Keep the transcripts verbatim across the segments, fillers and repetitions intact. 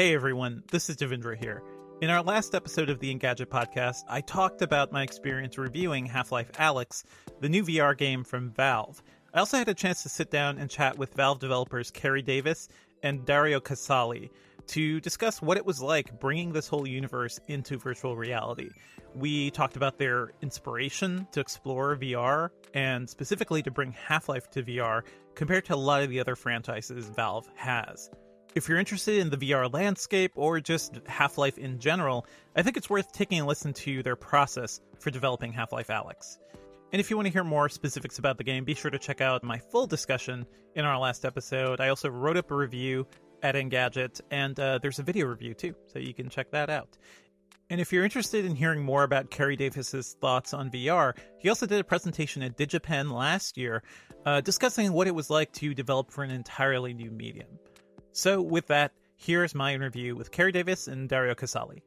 Hey everyone, this is Devindra here. In our last episode of the Engadget podcast, I talked about my experience reviewing Half-Life Alyx, the new V R game from Valve. I also had a chance to sit down and chat with Valve developers Kerry Davis and Dario Casali to discuss what it was like bringing this whole universe into virtual reality. We talked about their inspiration to explore V R, and specifically to bring Half-Life to V R compared to a lot of the other franchises Valve has. If you're interested in the V R landscape or just Half-Life in general, I think it's worth taking a listen to their process for developing Half-Life Alyx. And if you want to hear more specifics about the game, be sure to check out my full discussion in our last episode. I also wrote up a review at Engadget, and uh, there's a video review too, so you can check that out. And if you're interested in hearing more about Kerry Davis's thoughts on V R, he also did a presentation at DigiPen last year uh, discussing what it was like to develop for an entirely new medium. So with that, here's my interview with Kerry Davis and Dario Casali.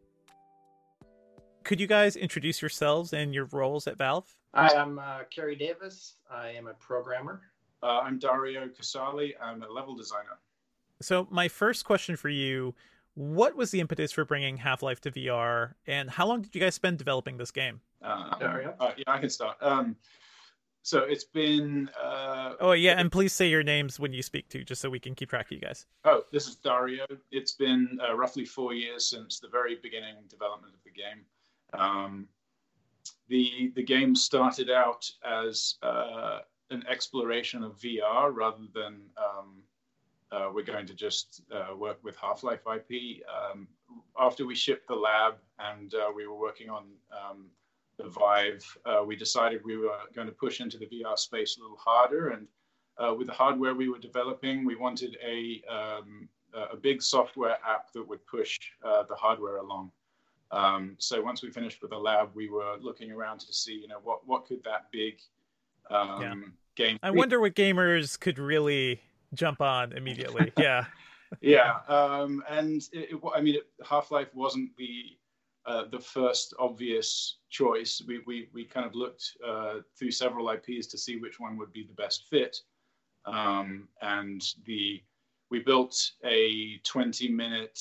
Could you guys introduce yourselves and your roles at Valve? Hi, I'm uh, Kerry Davis. I am a programmer. Uh, I'm Dario Casali. I'm a level designer. So my first question for you, what was the impetus for bringing Half-Life to V R, and how long did you guys spend developing this game? Uh, Dario? Uh, yeah, I can start. Um, so it's been... Uh, oh, yeah, and please say your names when you speak too, just so we can keep track of you guys. Oh, this is Dario. It's been uh, roughly four years since the very beginning development of the game. Um, the the game started out as uh, an exploration of V R rather than um, uh, we're going to just uh, work with Half-Life I P. Um, after we shipped the lab and uh, we were working on um, the Vive, uh, we decided we were going to push into the V R space a little harder. And uh, with the hardware we were developing, we wanted a, um, a big software app that would push uh, the hardware along. Um, so once we finished with the lab, we were looking around to see, you know, what, what could that big um, yeah. game I wonder what gamers could really jump on immediately. Yeah. yeah. Um, and it, it, I mean, it, Half-Life wasn't the uh, the first obvious choice. We, we, we kind of looked uh, through several I Ps to see which one would be the best fit. Um, and the we built a twenty minute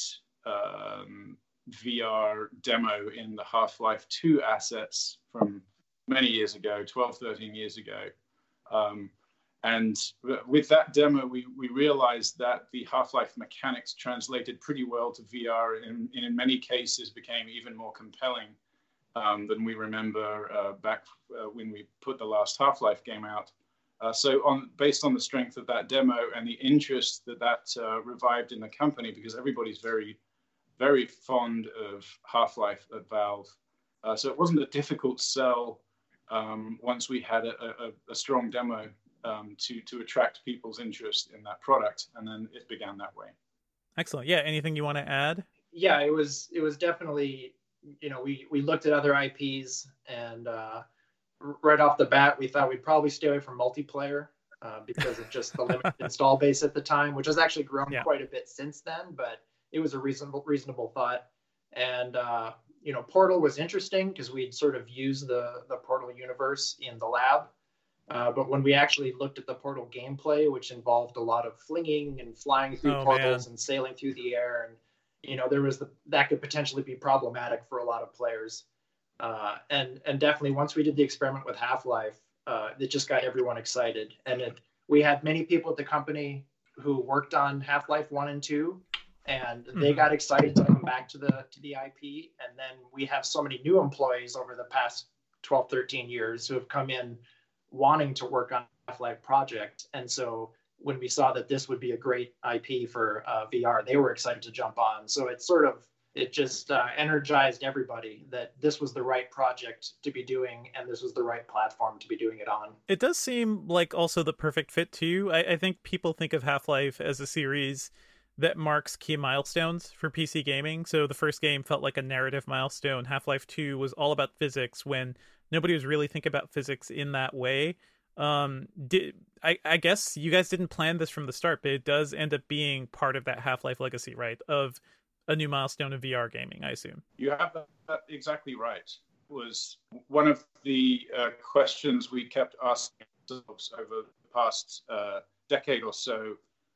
um, V R demo in the Half-Life two assets from many years ago, twelve, thirteen years ago. Um, and with that demo, we, we realized that the Half-Life mechanics translated pretty well to V R and, and in many cases became even more compelling um, than we remember uh, back uh, when we put the last Half-Life game out. Uh, so on, based on the strength of that demo and the interest that that uh, revived in the company, because everybody's very very fond of Half-Life at Valve. Uh, so it wasn't a difficult sell um, once we had a, a, a strong demo um, to, to attract people's interest in that product. And then it began that way. Excellent. Yeah. Anything you want to add? Yeah, it was it was definitely, you know, we, we looked at other I Ps and uh, right off the bat, we thought we'd probably stay away from multiplayer uh, because of just the limited install base at the time, which has actually grown yeah. quite a bit since then. But it was a reasonable reasonable thought. And, uh, you know, Portal was interesting because we'd sort of used the, the Portal universe in the lab. Uh, but when we actually looked at the Portal gameplay, which involved a lot of flinging and flying through oh, portals man. and sailing through the air, and, you know, there was the, that could potentially be problematic for a lot of players. Uh, and, and definitely once we did the experiment with Half-Life, uh, it just got everyone excited. And it, we had many people at the company who worked on Half-Life one and two. And they mm-hmm. got excited to come back to the to the I P. And then we have so many new employees over the past twelve, thirteen years who have come in wanting to work on Half-Life project. And so when we saw that this would be a great I P for uh, V R, they were excited to jump on. So it sort of, it just uh, energized everybody that this was the right project to be doing and this was the right platform to be doing it on. It does seem like also the perfect fit too. I, I think people think of Half-Life as a series that marks key milestones for P C gaming. So the first game felt like a narrative milestone. Half-Life two was all about physics when nobody was really thinking about physics in that way. Um, did I, I guess you guys didn't plan this from the start, but it does end up being part of that Half-Life legacy, right? Of a new milestone of V R gaming, I assume. You have that, that exactly right. Was one of the uh, questions we kept asking ourselves over the past uh, decade or so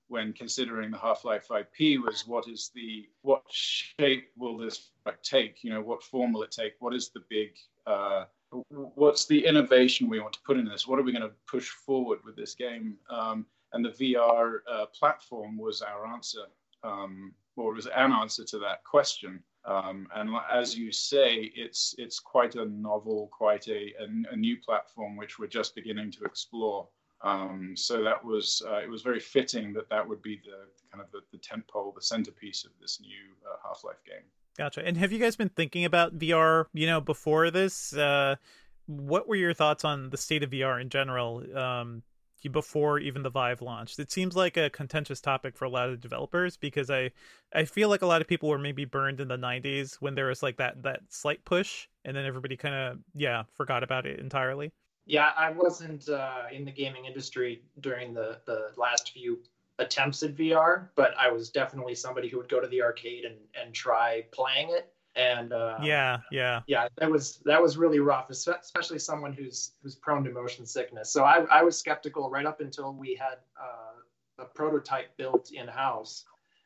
when considering the Half-Life I P was what is the what shape will this take? You know, what form will it take? What is the big uh, what's the innovation we want to put in this? What are we going to push forward with this game? Um, and the V R uh, platform was our answer, um, or was an answer to that question. Um, and as you say, it's it's quite a novel, quite a, a, a new platform which we're just beginning to explore. Um, so that was uh, it was very fitting that that would be the kind of the, the tentpole, the centerpiece of this new uh, Half-Life game. Gotcha. And have you guys been thinking about V R, you know, before this? Uh, what were your thoughts on the state of V R in general um, before even the Vive launched? It seems like a contentious topic for a lot of developers because I, I feel like a lot of people were maybe burned in the nineties when there was like that, that slight push and then everybody kind of, yeah, forgot about it entirely. Yeah, I wasn't uh, in the gaming industry during the, the last few attempts at V R, but I was definitely somebody who would go to the arcade and, and try playing it. And uh, yeah, yeah, yeah, that was that was really rough, especially someone who's who's prone to motion sickness. So I, I was skeptical right up until we had uh, a prototype built in house,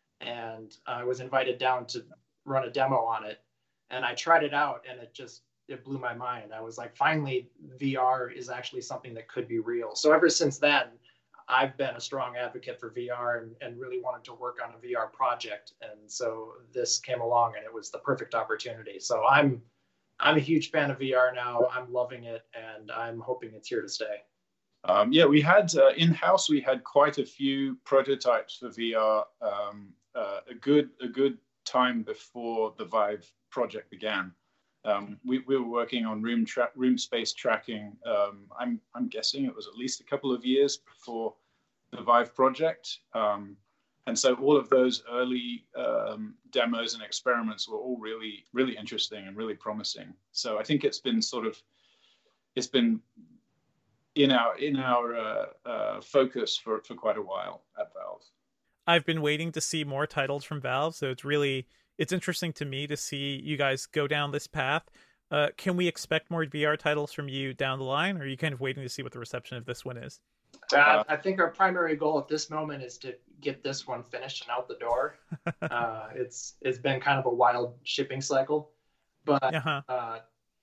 and I was invited down to run a demo on it, and I tried it out, and it just it blew my mind. I was like, finally, V R is actually something that could be real. So ever since then, I've been a strong advocate for V R and, and really wanted to work on a V R project. And so this came along and it was the perfect opportunity. So I'm I'm a huge fan of V R now. I'm loving it and I'm hoping it's here to stay. Um, yeah, we had uh, in-house, we had quite a few prototypes for V R um, uh, a good a good time before the Vive project began. Um, we, we were working on room tra- room space tracking. Um, I'm I'm guessing it was at least a couple of years before the Vive project, um, and so all of those early um, demos and experiments were all really really interesting and really promising. So I think it's been sort of it's been in our in our uh, uh, focus for for quite a while at Valve. I've been waiting to see more titles from Valve, so it's really. It's interesting to me to see you guys go down this path. Uh, can we expect more V R titles from you down the line, or are you kind of waiting to see what the reception of this one is? Uh, I think our primary goal at this moment is to get this one finished and out the door. uh, it's it's been kind of a wild shipping cycle, but uh-huh. uh,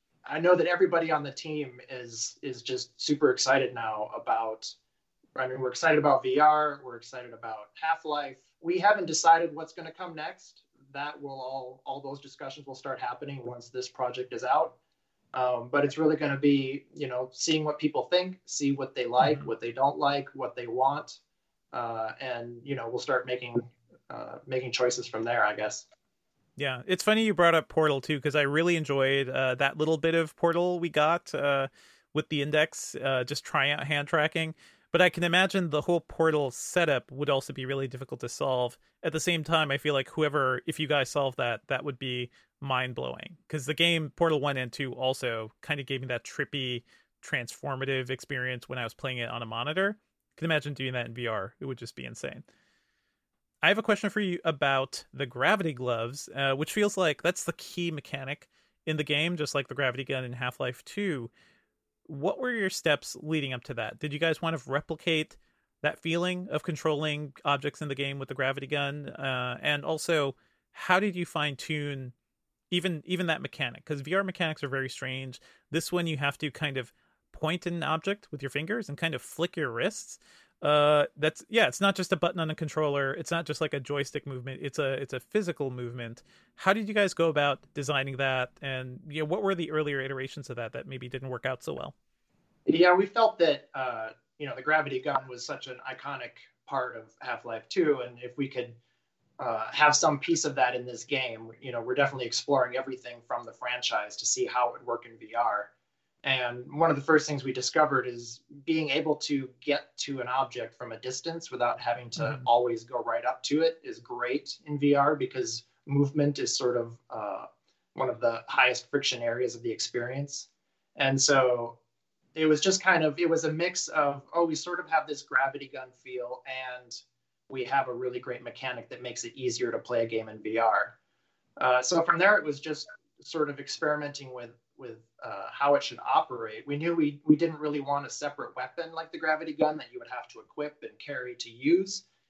I know that everybody on the team is is just super excited now about. I mean, we're excited about V R. We're excited about Half-Life. We haven't decided what's going to come next. That will all all those discussions will start happening once this project is out. Um, but it's really going to be, you know, seeing what people think, see what they like, mm-hmm. what they don't like, what they want, uh, and you know, we'll start making uh, making choices from there, I guess. Yeah, it's funny you brought up Portal too, because I really enjoyed uh, that little bit of Portal we got uh, with the index, uh, just trying out hand tracking. But I can imagine the whole Portal setup would also be really difficult to solve. At the same time, I feel like whoever, if you guys solve that, that would be mind-blowing. Because the game Portal one and two also kind of gave me that trippy, transformative experience when I was playing it on a monitor. I can imagine doing that in V R. It would just be insane. I have a question for you about the gravity gloves, uh, which feels like that's the key mechanic in the game, just like the gravity gun in Half-Life two. What were your steps leading up to that? Did you guys want to replicate that feeling of controlling objects in the game with the gravity gun? Uh, and also, how did you fine tune even even that mechanic? Because V R mechanics are very strange. This one, you have to kind of point an object with your fingers and kind of flick your wrists. Uh, that's yeah. It's not just a button on a controller. It's not just like a joystick movement. It's a it's a physical movement. How did you guys go about designing that? And you know, what were the earlier iterations of that that maybe didn't work out so well? Yeah, we felt that uh, you know the gravity gun was such an iconic part of Half-Life two, and if we could uh, have some piece of that in this game, you know, we're definitely exploring everything from the franchise to see how it would work in V R. And one of the first things we discovered is being able to get to an object from a distance without having to mm-hmm. always go right up to it is great in V R because movement is sort of uh, one of the highest friction areas of the experience. And so it was just kind of, it was a mix of, oh, we sort of have this gravity gun feel and we have a really great mechanic that makes it easier to play a game in V R. Uh, so from there, it was just sort of experimenting with with uh, how it should operate. We knew we, we didn't really want a separate weapon like the gravity gun that you would have to equip and carry to use.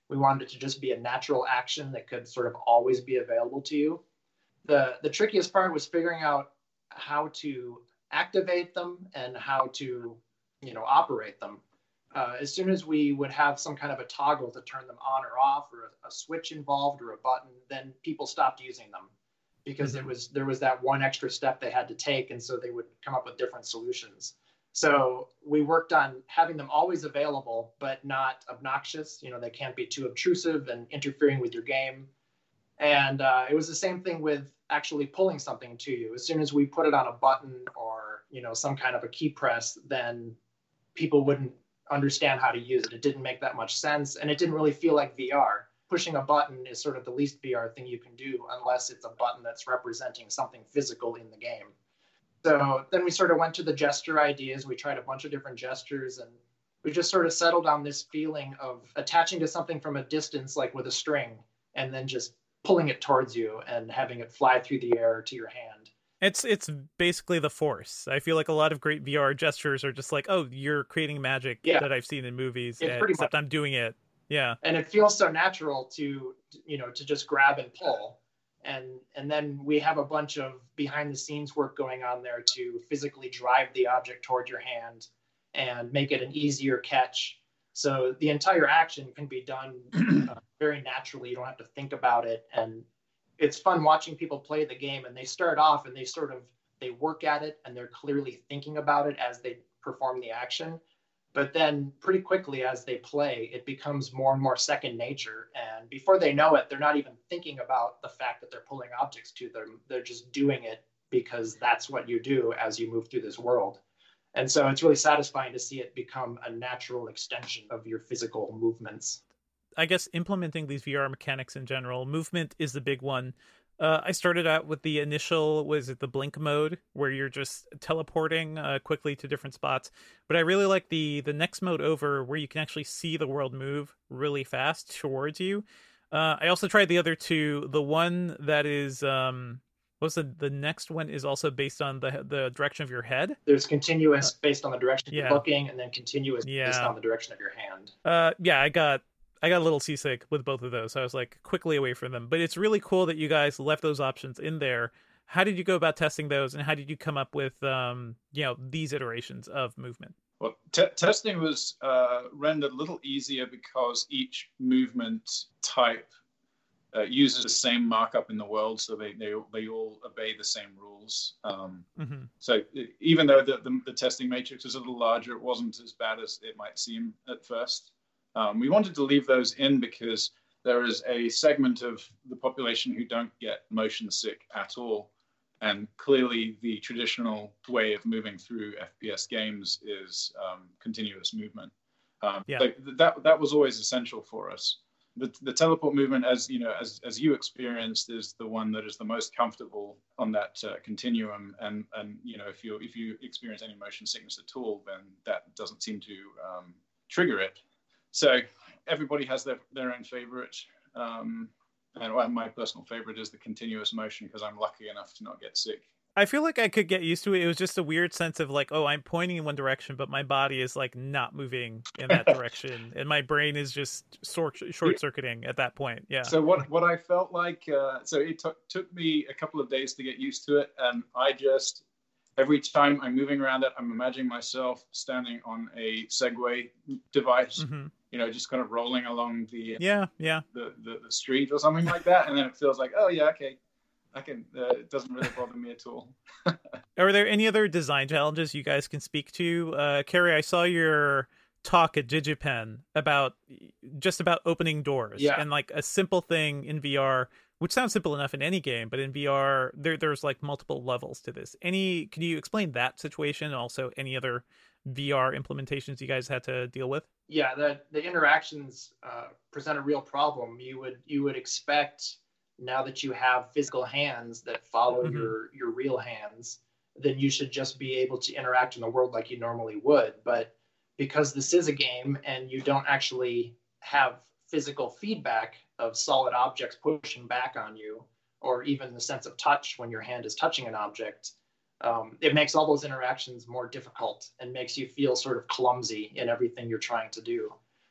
We wanted it to just be a natural action that could sort of always be available to you. The, the trickiest part was figuring out how to activate them and how to, you know, operate them. Uh, as soon as we would have some kind of a toggle to turn them on or off, or a, a switch involved or a button, then people stopped using them because mm-hmm. it was there was that one extra step they had to take, and so they would come up with different solutions. So we worked on having them always available, but not obnoxious. You know, they can't be too obtrusive and interfering with your game. And uh, it was the same thing with actually pulling something to you. As soon as we put it on a button or, you know, some kind of a key press, then people wouldn't understand how to use it. It didn't make that much sense, and it didn't really feel like V R. Pushing a button is sort of the least V R thing you can do unless it's a button that's representing something physical in the game. So then we sort of went to the gesture ideas. We tried a bunch of different gestures, and we just sort of settled on this feeling of attaching to something from a distance, like with a string, and then just pulling it towards you and having it fly through the air to your hand. It's it's basically the Force. I feel like a lot of great V R gestures are just like, oh, you're creating magic yeah. that I've seen in movies, and, except much. I'm doing it. Yeah. And it feels so natural to, you know, to just grab and pull. And and then we have a bunch of behind the scenes work going on there to physically drive the object toward your hand and make it an easier catch. So the entire action can be done uh, very naturally. You don't have to think about it. And it's fun watching people play the game, and they start off and they sort of, they work at it and they're clearly thinking about it as they perform the action. But then pretty quickly as they play, it becomes more and more second nature. And before they know it, they're not even thinking about the fact that they're pulling objects to them. They're just doing it because that's what you do as you move through this world. And so it's really satisfying to see it become a natural extension of your physical movements. I guess implementing these V R mechanics in general, movement is the big one. Uh, I started out with the initial, was it the blink mode, where you're just teleporting uh, quickly to different spots. But I really like the the next mode over, where you can actually see the world move really fast towards you. Uh, I also tried the other two. The one that is, um, what's the the next one is also based on the the direction of your head. There's continuous based on the direction yeah. you're looking, and then continuous yeah. based on the direction of your hand. Uh, yeah, I got. I got a little seasick with both of those, so I was like quickly away from them. But it's really cool that you guys left those options in there. How did you go about testing those, and how did you come up with, um, you know, these iterations of movement? Well, t- testing was uh, rendered a little easier because each movement type uh, uses the same markup in the world, so they they, they all obey the same rules. Um, mm-hmm. So even though the, the the testing matrix was a little larger, it wasn't as bad as it might seem at first. Um, we wanted to leave those in because there is a segment of the population who don't get motion sick at all. And clearly the traditional way of moving through F P S games is um, continuous movement. Um, yeah. So that, that was always essential for us. The, the teleport movement, as you know, as, as you experienced, is the one that is the most comfortable on that uh, continuum. And, and, you know, if you, if you experience any motion sickness at all, then that doesn't seem to um, trigger it. So everybody has their, their own favorite. Um, and well, my personal favorite is the continuous motion because I'm lucky enough to not get sick. I feel like I could get used to it. It was just a weird sense of like, oh, I'm pointing in one direction, but my body is like not moving in that direction. And my brain is just short, short circuiting at that point. Yeah. So what, what I felt like, uh, so it took took me a couple of days to get used to it. And I just, every time I'm moving around it, I'm imagining myself standing on a Segway device. Mm-hmm. You know, just kind of rolling along the yeah, yeah, the, the, the street or something like that, and then it feels like, oh yeah, okay, I can. Uh, it doesn't really bother me at all. Are there any other design challenges you guys can speak to? Uh, Carrie, I saw your talk at DigiPen about just about opening doors yeah. and like a simple thing in V R, which sounds simple enough in any game, but in V R, there there's like multiple levels to this. Any, can you explain that situation? And also, any other V R implementations you guys had to deal with? Yeah, the the interactions uh, present a real problem. You would you would expect, now that you have physical hands that follow mm-hmm. your your real hands, then you should just be able to interact in the world like you normally would. But because this is a game and you don't actually have physical feedback of solid objects pushing back on you, or even the sense of touch when your hand is touching an object, Um, it makes all those interactions more difficult and makes you feel sort of clumsy in everything you're trying to do.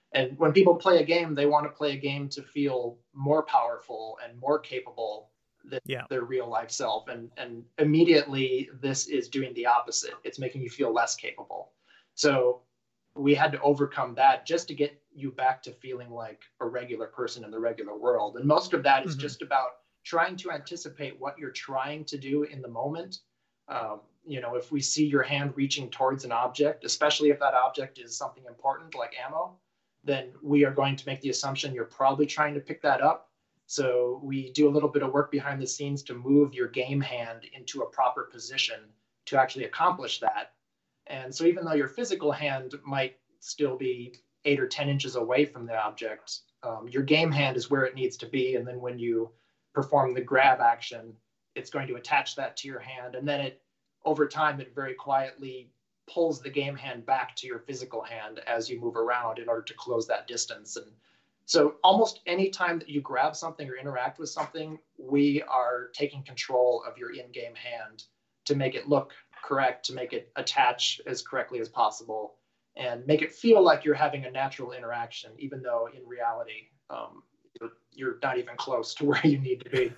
And when people play a game, they want to play a game to feel more powerful and more capable than yeah. their real life self. And, and immediately this is doing the opposite. It's making you feel less capable. So we had to overcome that just to get you back to feeling like a regular person in the regular world. And most of that is mm-hmm. just about trying to anticipate what you're trying to do in the moment. Um, you know, if we see your hand reaching towards an object, especially if that object is something important like ammo, then we are going to make the assumption you're probably trying to pick that up. So we do a little bit of work behind the scenes to move your game hand into a proper position to actually accomplish that. And so even though your physical hand might still be eight or ten inches away from the object, um, your game hand is where it needs to be. And then when you perform the grab action, it's going to attach that to your hand. And then it, over time, it very quietly pulls the game hand back to your physical hand as you move around in order to close that distance. And so almost any time that you grab something or interact with something, we are taking control of your in-game hand to make it look correct, to make it attach as correctly as possible, and make it feel like you're having a natural interaction, even though in reality, um, you're, you're not even close to where you need to be.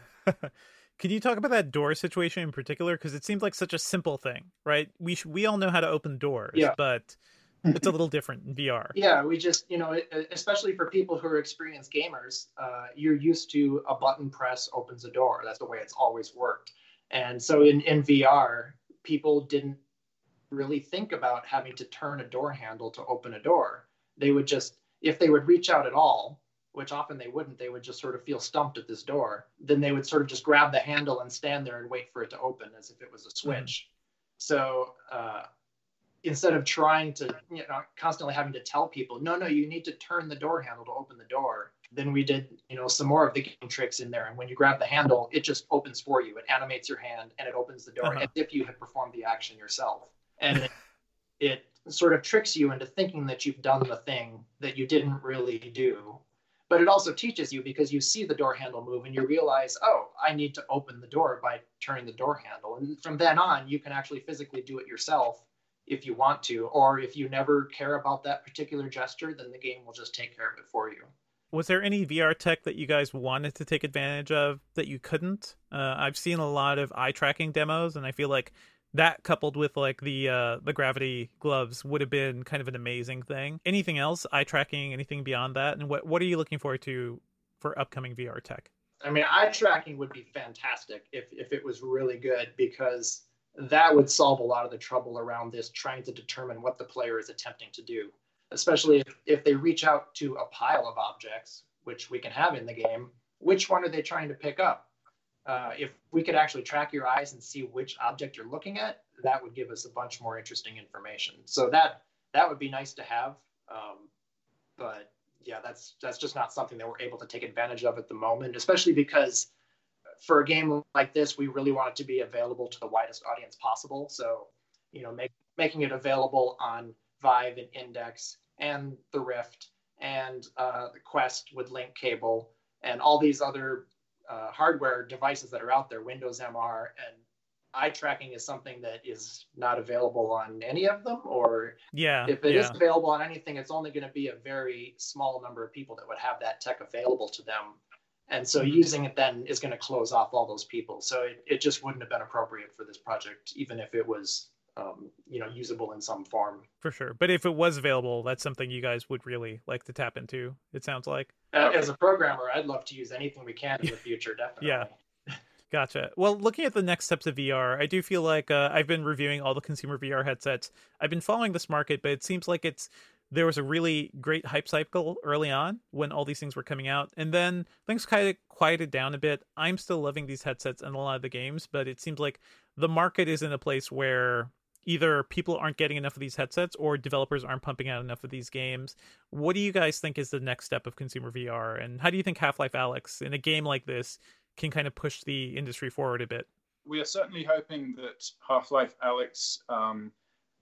Can you talk about that door situation in particular? Because it seems like such a simple thing, right? We sh- we all know how to open doors, yeah. but it's a little different in V R. Yeah, we just, you know, especially for people who are experienced gamers, uh, you're used to a button press opens a door. That's the way it's always worked. And so in, in V R, people didn't really think about having to turn a door handle to open a door. They would just, if they would reach out at all, which often they wouldn't, they would just sort of feel stumped at this door. Then they would sort of just grab the handle and stand there and wait for it to open as if it was a switch. Mm-hmm. So uh, instead of trying to, you know, constantly having to tell people, no, no, you need to turn the door handle to open the door. Then we did, you know, some more of the game tricks in there. And when you grab the handle, it just opens for you. It animates your hand and it opens the door uh-huh. as if you had performed the action yourself. And it, it sort of tricks you into thinking that you've done the thing that you didn't really do. But it also teaches you, because you see the door handle move and you realize, oh, I need to open the door by turning the door handle. And from then on, you can actually physically do it yourself if you want to. Or if you never care about that particular gesture, then the game will just take care of it for you. Was there any V R tech that you guys wanted to take advantage of that you couldn't? Uh, I've seen a lot of eye tracking demos, and I feel like that coupled with like the uh, the gravity gloves would have been kind of an amazing thing. Anything else, eye tracking, anything beyond that? And what what are you looking forward to for upcoming V R tech? I mean, eye tracking would be fantastic if if it was really good, because that would solve a lot of the trouble around this, trying to determine what the player is attempting to do, especially if, if they reach out to a pile of objects, which we can have in the game. Which one are they trying to pick up? Uh, if we could actually track your eyes and see which object you're looking at, that would give us a bunch more interesting information. So that that would be nice to have. Um, but yeah, that's that's just not something that we're able to take advantage of at the moment, especially because for a game like this, we really want it to be available to the widest audience possible. So, you know, make, making it available on Vive and Index and the Rift and uh, the Quest with link cable and all these other Uh, hardware devices that are out there, Windows M R, and eye tracking is something that is not available on any of them, or yeah, if it yeah. is available on anything, it's only going to be a very small number of people that would have that tech available to them. And so mm-hmm. using it then is going to close off all those people. So it, it just wouldn't have been appropriate for this project, even if it was Um, you know, usable in some form. For sure. But if it was available, that's something you guys would really like to tap into, it sounds like. Uh, as a programmer, I'd love to use anything we can in the future, definitely. Yeah. Gotcha. Well, looking at the next steps of V R, I do feel like uh, I've been reviewing all the consumer V R headsets. I've been following this market, but it seems like it's there was a really great hype cycle early on when all these things were coming out. And then things kind of quieted down a bit. I'm still loving these headsets and a lot of the games, but it seems like the market is in a place where either people aren't getting enough of these headsets or developers aren't pumping out enough of these games. What do you guys think is the next step of consumer V R? And how do you think Half-Life Alyx, in a game like this, can kind of push the industry forward a bit? We are certainly hoping that Half-Life Alyx um,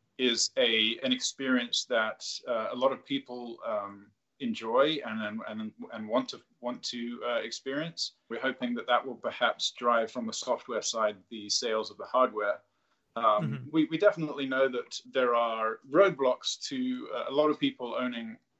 is a an experience that uh, a lot of people um, enjoy and and and want to want to uh, experience. We're hoping that that will perhaps drive from the software side the sales of the hardware. Um, mm-hmm. we, we definitely know that there are roadblocks to uh, a lot of people owning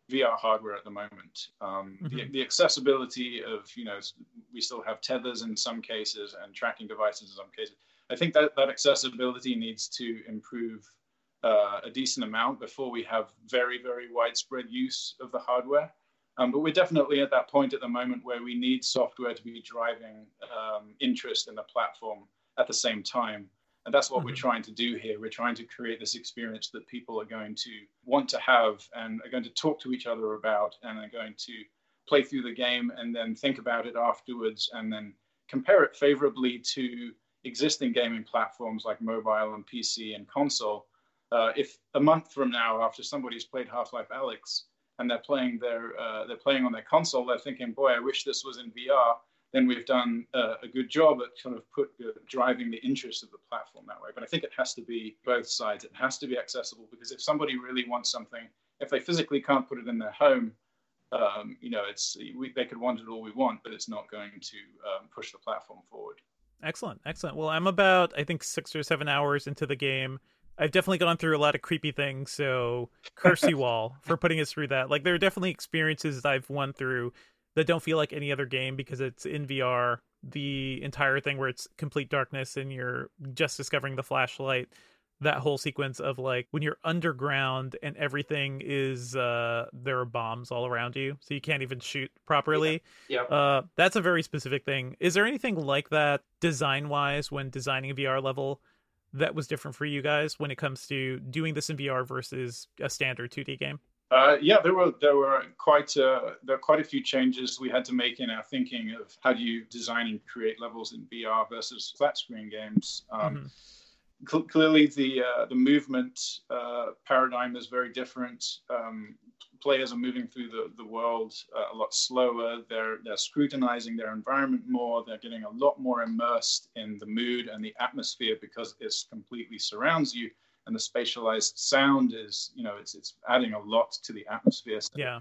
V R hardware at the moment. Um, mm-hmm. the, the accessibility of, you know, we still have tethers in some cases and tracking devices in some cases. I think that that accessibility needs to improve uh, a decent amount before we have very, very widespread use of the hardware. Um, but we're definitely at that point at the moment where we need software to be driving um, interest in the platform at the same time. And that's what mm-hmm. we're trying to do here. We're trying to create this experience that people are going to want to have and are going to talk to each other about and are going to play through the game and then think about it afterwards and then compare it favorably to existing gaming platforms like mobile and P C and console. Uh, if a month from now, after somebody's played Half-Life Alyx and they're playing their uh, they're playing on their console, they're thinking, "Boy, I wish this was in V R." Then we've done uh, a good job at kind of put uh, driving the interest of the platform that way. But I think it has to be both sides. It has to be accessible because if somebody really wants something, if they physically can't put it in their home, um, you know, it's we, they could want it all we want, but it's not going to um, push the platform forward. Excellent, excellent. Well, I'm about I think six or seven hours into the game. I've definitely gone through a lot of creepy things, so curse you all for putting us through that. Like, there are definitely experiences I've won through that don't feel like any other game because it's in V R. The entire thing where it's complete darkness and you're just discovering the flashlight. That whole sequence of like when you're underground and everything is uh there are bombs all around you, so you can't even shoot properly. Yeah. Yep. Uh, that's a very specific thing. Is there anything like that design wise when designing a V R level that was different for you guys when it comes to doing this in V R versus a standard two D game? Uh, yeah, there were there were quite uh, there were quite a few changes we had to make in our thinking of how do you design and create levels in V R versus flat screen games. Um, mm-hmm. cl- clearly, the uh, the movement uh, paradigm is very different. Um, players are moving through the the world uh, a lot slower. They're they're scrutinizing their environment more. They're getting a lot more immersed in the mood and the atmosphere because it completely surrounds you. And the spatialized sound is, you know, it's it's adding a lot to the atmosphere. So yeah,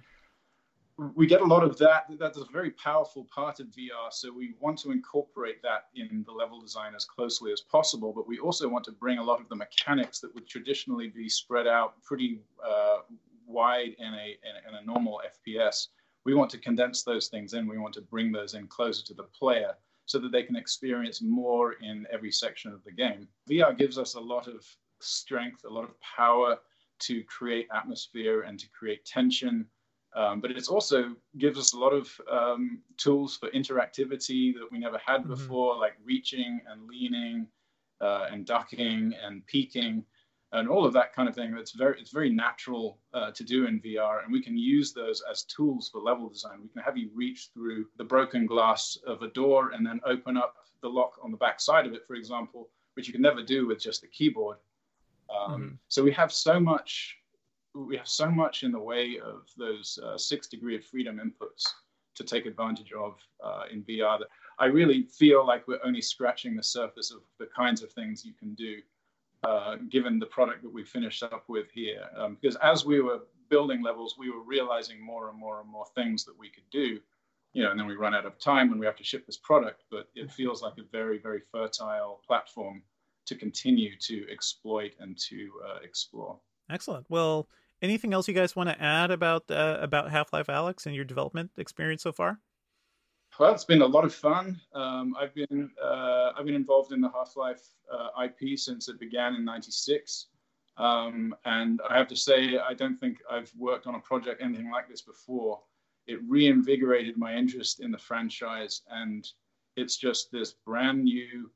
we get a lot of that. That's a very powerful part of V R. So we want to incorporate that in the level design as closely as possible. But we also want to bring a lot of the mechanics that would traditionally be spread out pretty uh, wide in a in a normal F P S. We want to condense those things in. We want to bring those in closer to the player so that they can experience more in every section of the game. V R gives us a lot of strength, a lot of power to create atmosphere and to create tension. Um, but it also gives us a lot of um, tools for interactivity that we never had mm-hmm. before, like reaching and leaning uh, and ducking and peeking and all of that kind of thing. It's very, it's very natural uh, to do in V R, and we can use those as tools for level design. We can have you reach through the broken glass of a door and then open up the lock on the back side of it, for example, which you can never do with just the keyboard. Um, mm-hmm. So we have so much, we have so much in the way of those uh, six degree of freedom inputs to take advantage of uh, in V R that I really feel like we're only scratching the surface of the kinds of things you can do, uh, given the product that we finished up with here. Um, because as we were building levels, we were realizing more and more and more things that we could do, you know, and then we run out of time when we have to ship this product. But it feels like a very, very fertile platform to continue to exploit and to uh, explore. Excellent. Well, anything else you guys want to add about uh, about Half-Life Alyx and your development experience so far? Well, it's been a lot of fun. Um, I've been uh, I've been involved in the Half-Life uh, I P since it began in ninety-six, um, and I have to say I don't think I've worked on a project anything like this before. It reinvigorated my interest in the franchise, and it's just this brand new.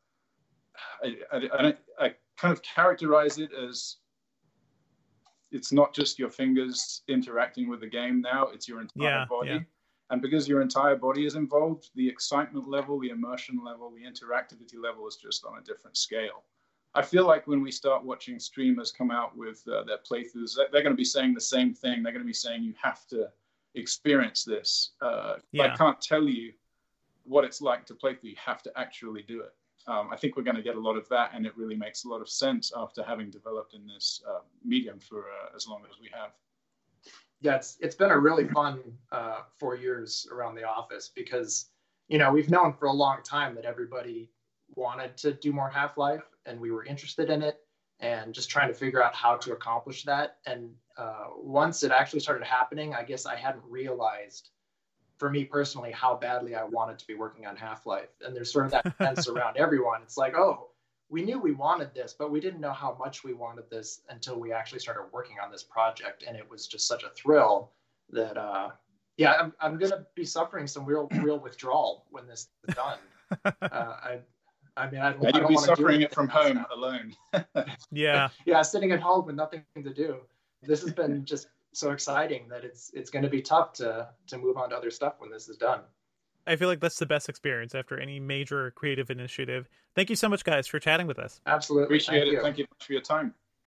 I, I, I, don't, I kind of characterize it as it's not just your fingers interacting with the game now, it's your entire yeah, body. Yeah. And because your entire body is involved, the excitement level, the immersion level, the interactivity level is just on a different scale. I feel like when we start watching streamers come out with uh, their playthroughs, they're going to be saying the same thing. They're going to be saying, you have to experience this. Uh, yeah. I can't tell you what it's like to play through. You have to actually do it. Um, I think we're going to get a lot of that, and it really makes a lot of sense after having developed in this uh, medium for uh, as long as we have. Yeah, it's it's been a really fun uh, four years around the office because, you know, we've known for a long time that everybody wanted to do more Half-Life, and we were interested in it. and just trying to figure out how to accomplish that. And uh, once it actually started happening, I guess I hadn't realized, for me personally, how badly I wanted to be working on Half-Life. And there's sort of that sense around everyone. It's like, oh, we knew we wanted this, but we didn't know how much we wanted this until we actually started working on this project. And it was just such a thrill that, uh, yeah, I'm, I'm going to be suffering some real, real withdrawal when this is done. Uh, I, I mean, I don't, and I you'll don't be want suffering to do it from home now. Alone. Yeah. Yeah, sitting at home with nothing to do. This has been just so exciting that it's it's going to be tough to to move on to other stuff when this is done. I feel like that's the best experience after any major creative initiative. Thank you so much, guys, for chatting with us. Absolutely. Appreciate Thank it. you. Thank you much for your time.